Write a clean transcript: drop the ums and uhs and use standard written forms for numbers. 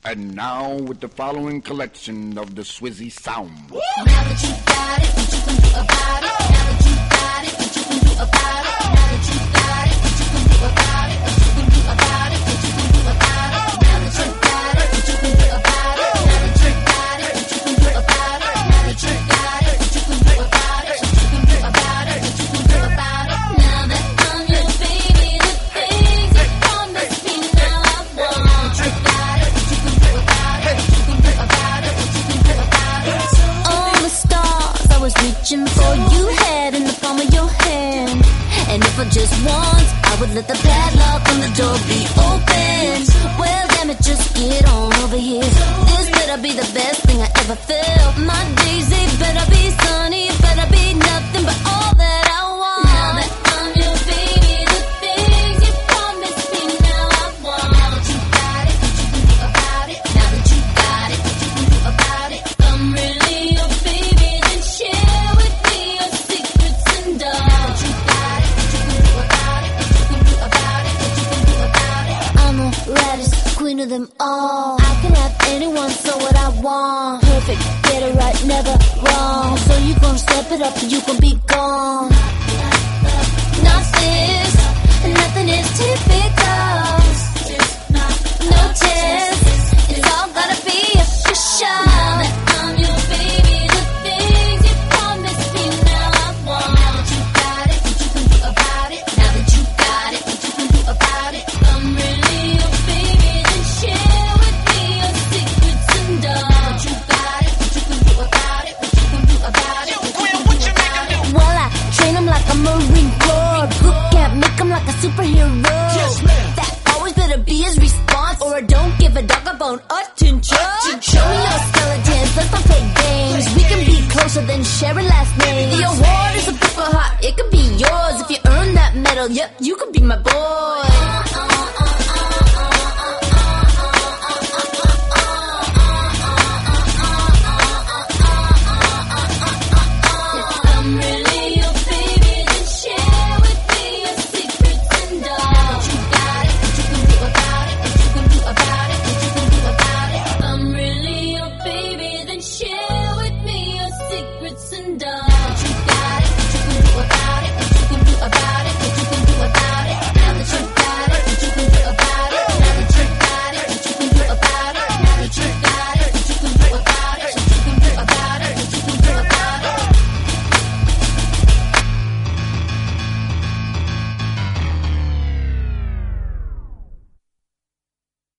And now with the following collection of the Swizzy sound. Now that you got it, what you can do about it? Now that you got it, what you can do about it? Now that you got it, what you can do about it? What you can do about it? What you can do about it? Now that you got it, what you can do about it? Now that you got it, what you can do about it? Now that you got it, what you can do about it? What you can do about it? What you can do about it? Now that I'm your baby, the things you promised me now I want. Now that you got it, what you can do about it? What you can do about it? What you can do about it? All the stars I was reaching for, you had in the palm of your hand. And if I just once, I would let the padlock on the door be open. Well, damn it, just get on over here. This better be the best thing I ever felt. My days, they better be sunny. It better be nothing but all that I want. Now that I'm your baby, the things you promised me now I want. Now that you got it, what you can do about it? Now that you got it, what you can do about it? I'm really your baby, then share with me your secrets and all. Now that you got it, what you can do about it? What you can do about it? What you can do about it? I'm the raddest queen of them all. I can have anyone, so what I want. Perfect, get it right, never wrong. So you gon' step it up, you gon' be gone. Not this, nothing is typical. No test, it's all gotta be official. Now that I'm your baby, the things you promised me now I want. Now that you got it, what you can do about it? Now that you got it, what you can do about it? I'm really your baby, then share with me your secrets and all. Now that you got it, what you can do about it? What you can do about it? What you can do about it? Well, I train him like a Marine Corps. Boot camp, make him like a superhero. Yes, ma'am. That always better be his response, or I don't give a dog a bone attention. Show me your skeletons, let's not play games. We can be closer than sharing last names. The award is a book of heart, it could be yours if you earn that medal. Yep, you